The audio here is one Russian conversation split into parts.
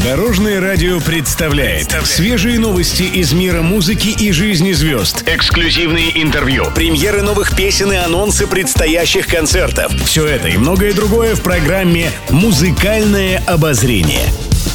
Дорожное радио представляет свежие новости из мира музыки и жизни звезд. Эксклюзивные интервью, премьеры новых песен и анонсы предстоящих концертов. Все это и многое другое в программе «Музыкальное обозрение».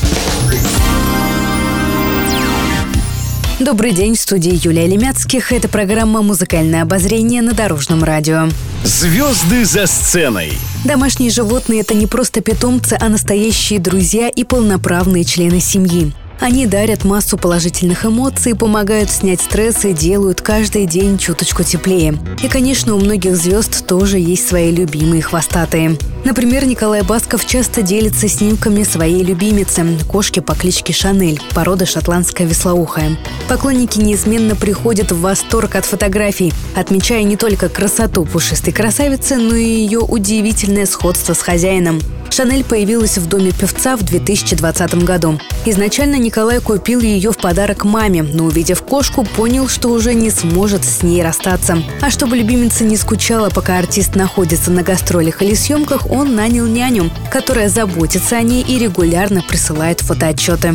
Добрый день, в студии Юлия Лемяцких. Это программа «Музыкальное обозрение» на Дорожном радио. Звезды за сценой. Домашние животные – это не просто питомцы, а настоящие друзья и полноправные члены семьи. Они дарят массу положительных эмоций, помогают снять стресс и делают каждый день чуточку теплее. И, конечно, у многих звезд тоже есть свои любимые хвостатые. Например, Николай Басков часто делится снимками своей любимицы – кошки по кличке Шанель, порода шотландская вислоухая. Поклонники неизменно приходят в восторг от фотографий, отмечая не только красоту пушистой красавицы, но и ее удивительное сходство с хозяином. Шанель появилась в доме певца в 2020 году. Изначально Николай купил ее в подарок маме, но, увидев кошку, понял, что уже не сможет с ней расстаться. А чтобы любимица не скучала, пока артист находится на гастролях или съемках, он нанял няню, которая заботится о ней и регулярно присылает фотоотчеты.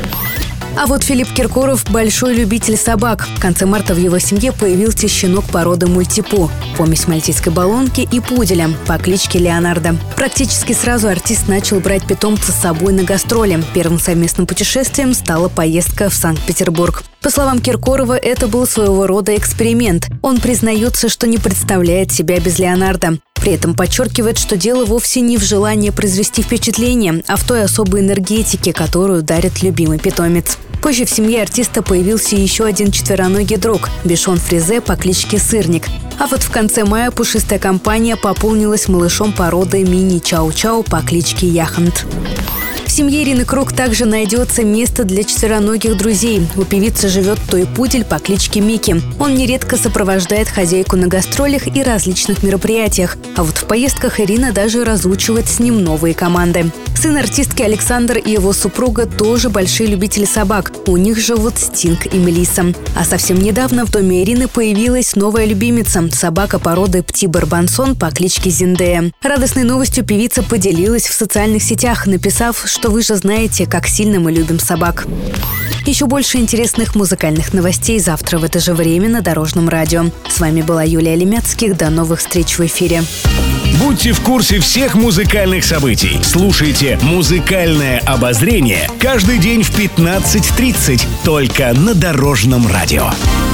А вот Филипп Киркоров – большой любитель собак. В конце марта в его семье появился щенок породы мультипу – помесь мальтийской баллонки и пуделя по кличке Леонардо. Практически сразу артист начал брать питомца с собой на гастроли. Первым совместным путешествием стала поездка в Санкт-Петербург. По словам Киркорова, это был своего рода эксперимент. Он признается, что не представляет себя без Леонардо. При этом подчеркивает, что дело вовсе не в желании произвести впечатление, а в той особой энергетике, которую дарит любимый питомец. Позже в семье артиста появился еще один четвероногий друг – Бишон Фризе по кличке Сырник. А вот в конце мая пушистая компания пополнилась малышом породы мини-чау-чау по кличке Яхонт. В семье Ирины Круг также найдется место для четвероногих друзей. У певицы живет той-пудель по кличке Микки. Он нередко сопровождает хозяйку на гастролях и различных мероприятиях. А вот в поездках Ирина даже разучивает с ним новые команды. Сын артистки Александр и его супруга тоже большие любители собак. У них живут Стинг и Мелисса. А совсем недавно в доме Ирины появилась новая любимица – собака породы Пти-Барбансон по кличке Зиндея. Радостной новостью певица поделилась в социальных сетях, написав, что вы же знаете, как сильно мы любим собак. Еще больше интересных музыкальных новостей завтра в это же время на Дорожном радио. С вами была Юлия Лемяцких. До новых встреч в эфире. Будьте в курсе всех музыкальных событий. Слушайте «Музыкальное обозрение» каждый день в 15:30 только на Дорожном радио.